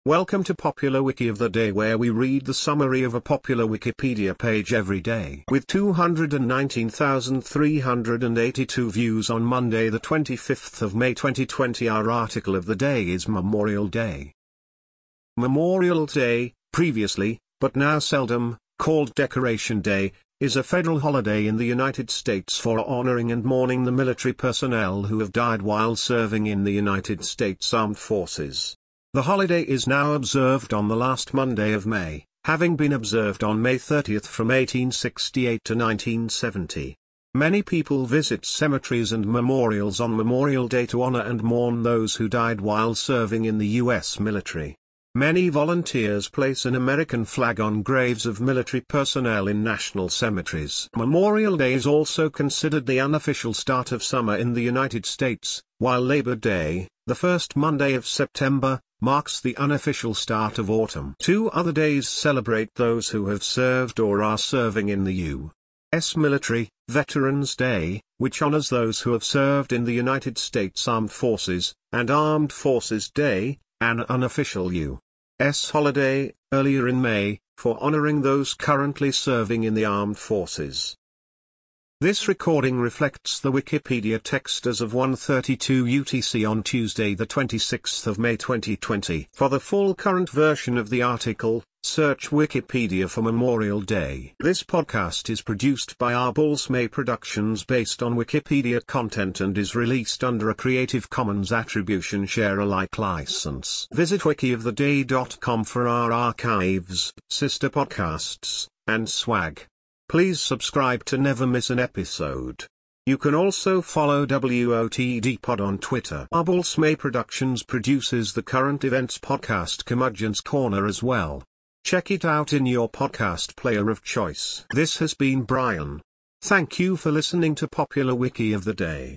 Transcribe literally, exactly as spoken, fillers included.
Welcome to Popular Wiki of the Day, where we read the summary of a popular Wikipedia page every day. With two hundred nineteen thousand three hundred eighty-two views on Monday the twenty-fifth of May twenty twenty, our article of the day is Memorial Day. Memorial Day, previously, but now seldom, called Decoration Day, is a federal holiday in the United States for honoring and mourning the military personnel who have died while serving in the United States Armed Forces. The holiday is now observed on the last Monday of May, having been observed on May thirtieth from eighteen sixty-eight to nineteen seventy. Many people visit cemeteries and memorials on Memorial Day to honor and mourn those who died while serving in the U S military. Many volunteers place an American flag on graves of military personnel in national cemeteries. Memorial Day is also considered the unofficial start of summer in the United States, while Labor Day, the first Monday of September, marks the unofficial start of autumn. Two other days celebrate those who have served or are serving in the U S military: Veterans Day, which honors those who have served in the United States Armed Forces, and Armed Forces Day, an unofficial U S holiday, earlier in May, for honoring those currently serving in the armed forces. This recording reflects the Wikipedia text as of one thirty-two U T C on Tuesday the twenty-sixth of May twenty twenty. For the full current version of the article, search Wikipedia for Memorial Day. This podcast is produced by Arballs May Productions based on Wikipedia content and is released under a Creative Commons Attribution Share Alike license. Visit wiki of the day dot com for our archives, sister podcasts, and swag. Please subscribe to never miss an episode. You can also follow W O T D Pod on Twitter. Arballs May Productions produces the current events podcast Curmudgeon's Corner as well. Check it out in your podcast player of choice. This has been Brian. Thank you for listening to Popular Wiki of the Day.